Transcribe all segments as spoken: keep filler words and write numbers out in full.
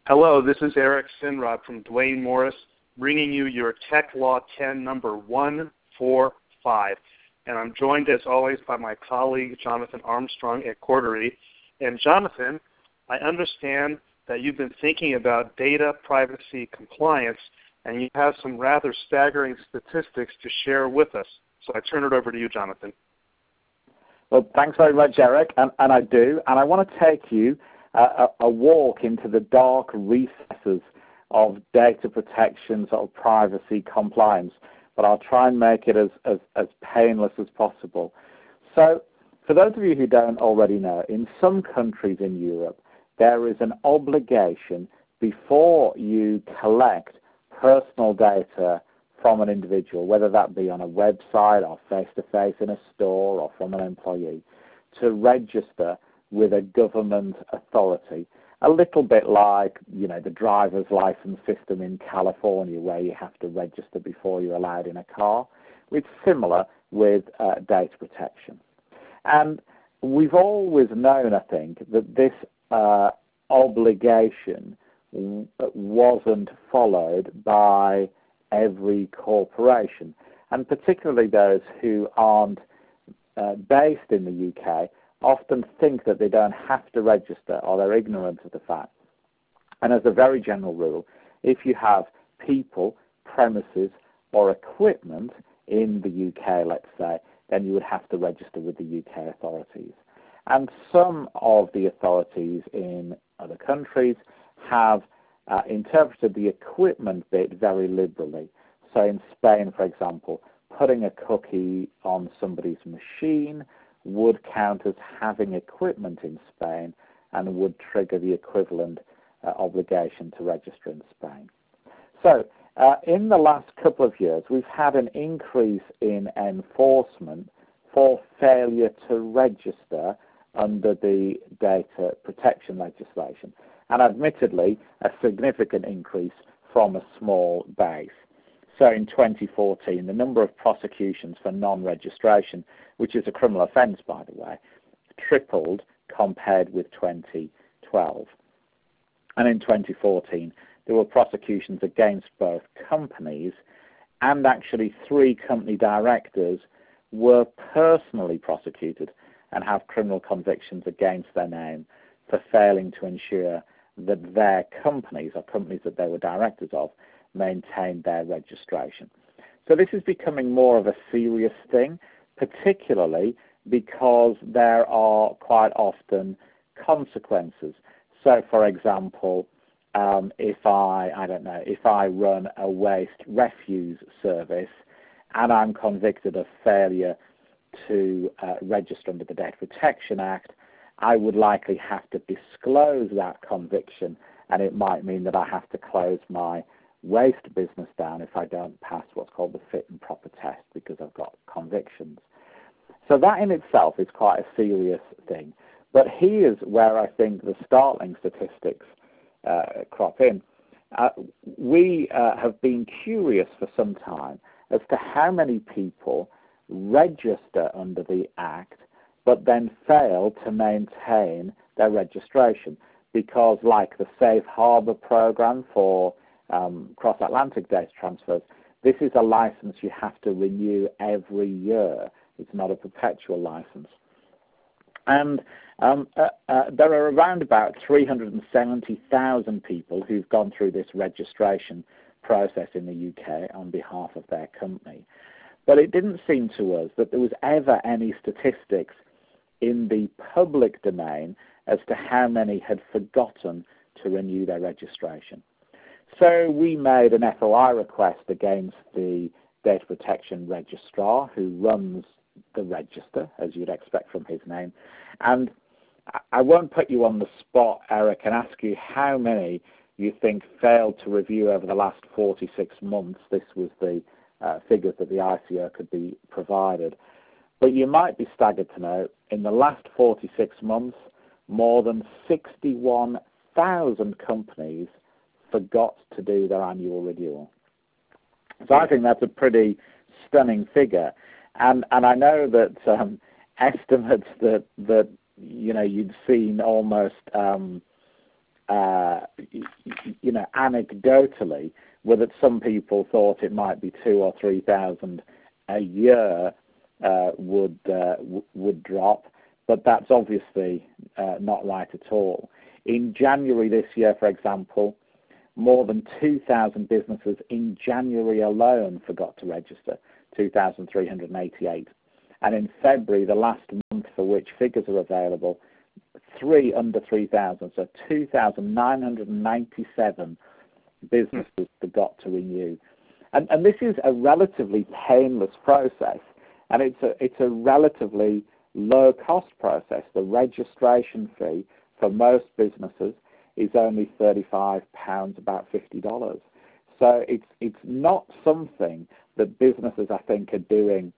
Hello, this is Eric Sinrod from Duane Morris, bringing you your Tech Law ten number one four five. And I'm joined, as always, by my colleague, Jonathan Armstrong at Cordery. And Jonathan, I understand that you've been thinking about data privacy compliance, and you have some rather staggering statistics to share with us. So I turn it over to you, Jonathan. Well, thanks very much, Eric, and, and I do. And I want to take you uh, a, a walk into the dark recesses of data protection, sort of privacy compliance, but I'll try and make it as, as, as painless as possible. So for those of you who don't already know, in some countries in Europe, there is an obligation before you collect personal data from an individual, whether that be on a website or face-to-face in a store or from an employee, to register with a government authority, a little bit like, you know, the driver's license system in California where you have to register before you're allowed in a car. It's similar with uh, data protection. And we've always known, I think, that this uh, obligation w- wasn't followed by every corporation, and particularly those who aren't uh, based in the U K often think that they don't have to register, or they're ignorant of the fact. And as a very general rule, if you have people, premises, or equipment in the U K, let's say, then you would have to register with the U K authorities. And some of the authorities in other countries have uh, interpreted the equipment bit very liberally. So in Spain, for example, putting a cookie on somebody's machine would count as having equipment in Spain and would trigger the equivalent uh, obligation to register in Spain. So uh, in the last couple of years, we've had an increase in enforcement for failure to register under the data protection legislation, and admittedly a significant increase from a small base. So in twenty fourteen, the number of prosecutions for non-registration, which is a criminal offence, by the way, tripled compared with twenty twelve. And in twenty fourteen, there were prosecutions against both companies, and actually three company directors were personally prosecuted and have criminal convictions against their name for failing to ensure that their companies, or companies that they were directors of, maintained their registration. So this is becoming more of a serious thing, particularly because there are quite often consequences. So, for example, um, if I, I don't know, if I run a waste refuse service and I'm convicted of failure to uh, register under the Data Protection Act, I would likely have to disclose that conviction, and it might mean that I have to close my waste business down if I don't pass what's called the fit and proper test because I've got convictions. So that in itself is quite a serious thing. But here's where I think the startling statistics uh, crop in. Uh, we uh, have been curious for some time as to how many people register under the Act but then fail to maintain their registration because, like the Safe Harbor program for um, cross-Atlantic data transfers, this is a license you have to renew every year. It's not a perpetual license. And um, uh, uh, there are around about three hundred seventy thousand people who've gone through this registration process in the U K on behalf of their company. But it didn't seem to us that there was ever any statistics in the public domain as to how many had forgotten to renew their registration. So we made an F O I request against the Data Protection Registrar, who runs the register, as you'd expect from his name. And I won't put you on the spot, Eric, and ask you how many you think failed to review over the last forty-six months. This was the uh, figures that the I C O could be provided. But you might be staggered to know, in the last forty-six months, more than sixty-one thousand companies forgot to do their annual renewal. So I think that's a pretty stunning figure. And and I know that um, estimates that, that you know, you'd seen almost um, uh, you know, anecdotally, were that some people thought it might be two or three thousand a year uh, would uh, w- would drop, but that's obviously uh, not right at all. In January this year, for example, more than two thousand businesses in January alone forgot to register, two thousand three hundred eighty-eight. And in February, the last month for which figures are available, three under three thousand, so two thousand nine hundred ninety-seven businesses forgot to renew. And, and this is a relatively painless process, and it's a, it's a relatively low-cost process. The registration fee for most businesses is only thirty-five pounds, about fifty dollars. So it's it's not something that businesses, I think, are doing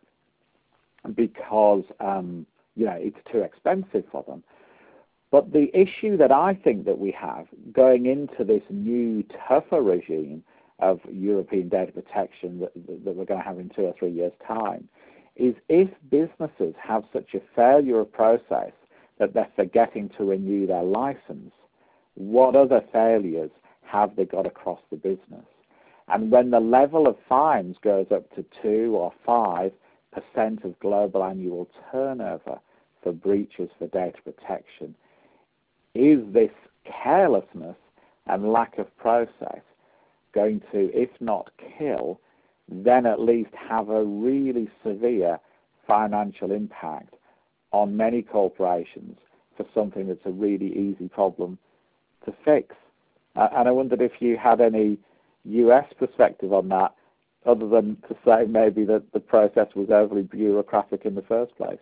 because um, you know it's too expensive for them. But the issue that I think that we have going into this new tougher regime of European data protection that, that we're going to have in two or three years' time is if businesses have such a failure of process that they're forgetting to renew their license, what other failures have they got across the business? And when the level of fines goes up to two or five percent of global annual turnover for breaches for data protection, is this carelessness and lack of process going to, if not kill, then at least have a really severe financial impact on many corporations for something that's a really easy problem to fix? Uh, and I wondered if you had any U S perspective on that, other than to say maybe that the process was overly bureaucratic in the first place.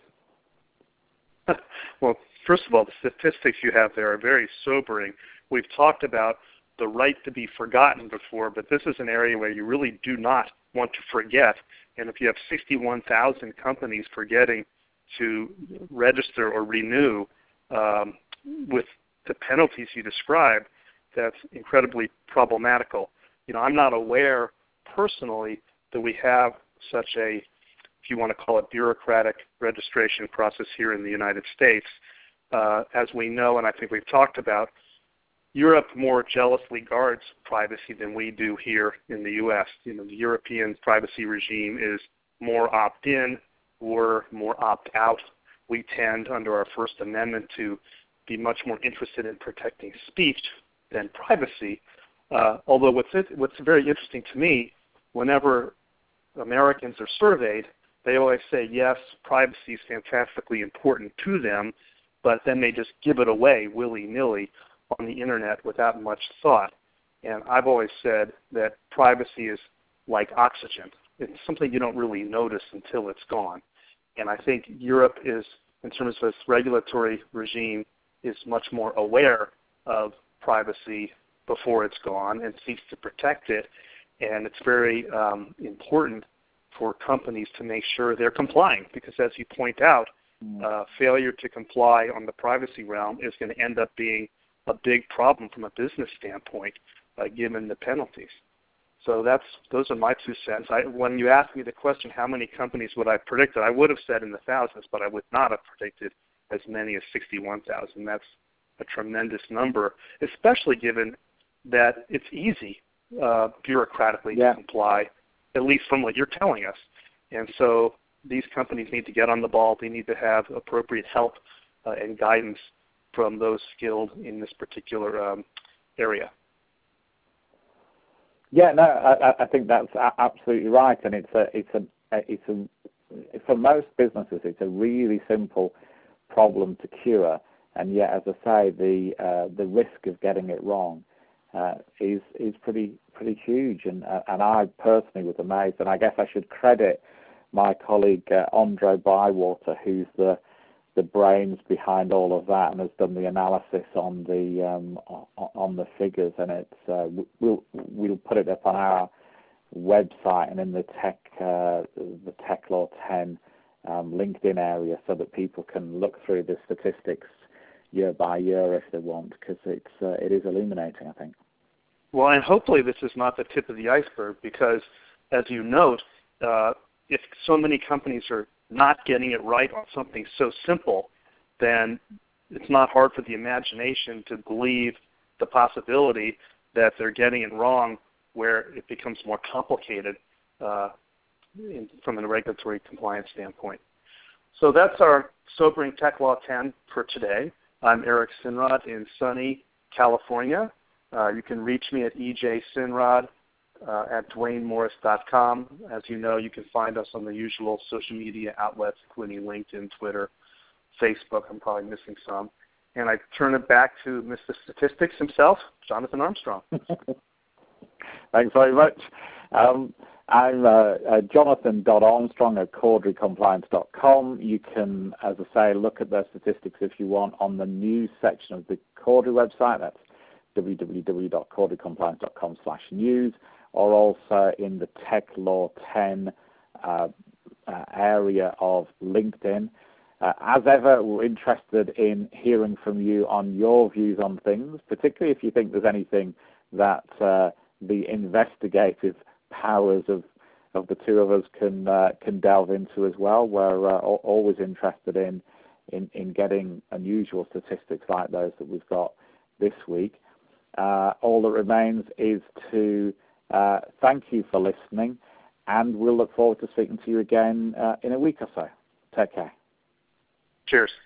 Well, first of all, the statistics you have there are very sobering. We've talked about the right to be forgotten before, but this is an area where you really do not want to forget. And if you have sixty-one thousand companies forgetting to register or renew um, with the penalties you described, that's incredibly problematical. You know, I'm not aware personally that we have such a, if you want to call it, bureaucratic registration process here in the United States. Uh, as we know, and I think we've talked about, Europe more jealously guards privacy than we do here in the U S. You know, the European privacy regime is more opt-in, we're more opt-out. We tend, under our First Amendment, to be much more interested in protecting speech than privacy. Uh, although what's, what's very interesting to me, whenever Americans are surveyed, they always say, yes, privacy is fantastically important to them, but then they just give it away willy-nilly on the Internet without much thought. And I've always said that privacy is like oxygen. It's something you don't really notice until it's gone. And I think Europe is, in terms of its regulatory regime, is much more aware of privacy before it's gone and seeks to protect it. And it's very um, important for companies to make sure they're complying, because as you point out, uh, failure to comply on the privacy realm is going to end up being a big problem from a business standpoint, uh, given the penalties. So that's those are my two cents. I, when you asked me the question, how many companies would I have predicted, I would have said in the thousands, but I would not have predicted as many as sixty-one thousand. That's a tremendous number, especially given that it's easy uh, bureaucratically yeah. to comply, at least from what you're telling us. And so these companies need to get on the ball. They need to have appropriate help uh, and guidance from those skilled in this particular um, area. Yeah, no, I, I think that's absolutely right, and it's a, it's a, it's a, for most businesses, it's a really simple problem to cure, and yet, as I say, the uh, the risk of getting it wrong uh, is is pretty pretty huge, and uh, and I personally was amazed, and I guess I should credit my colleague uh, Andre Bywater, who's the the brains behind all of that and has done the analysis on the um, on the figures, and it's uh, we'll we'll put it up on our website and in the tech uh, the Tech Law ten um, LinkedIn area, so that people can look through the statistics year by year if they want, because it's uh, it is illuminating, I think. Well, and hopefully this is not the tip of the iceberg, because as you note, uh, if so many companies are not getting it right on something so simple, then it's not hard for the imagination to believe the possibility that they're getting it wrong where it becomes more complicated uh, in, from a regulatory compliance standpoint. So that's our Sobering Tech Law ten for today. I'm Eric Sinrod in sunny California. Uh, you can reach me at ejsinrod uh, at dwayne morris dot com. As you know, you can find us on the usual social media outlets, including LinkedIn, Twitter, Facebook. I'm probably missing some. And I turn it back to Mister Statistics himself, Jonathan Armstrong. Thanks very much. Um, I'm uh, uh, jonathan dot armstrong at cordery compliance dot com. You can, as I say, look at those statistics if you want on the news section of the Cordery website. That's w w w dot cordery compliance dot com slash news, or also in the Tech Law ten uh, uh, area of LinkedIn. Uh, as ever, we're interested in hearing from you on your views on things, particularly if you think there's anything that uh, the investigative powers of of the two of us can uh, can delve into as well. We're uh, always interested in, in in getting unusual statistics like those that we've got this week. Uh, all that remains is to uh, thank you for listening, and we'll look forward to speaking to you again uh, in a week or so. Take care. Cheers.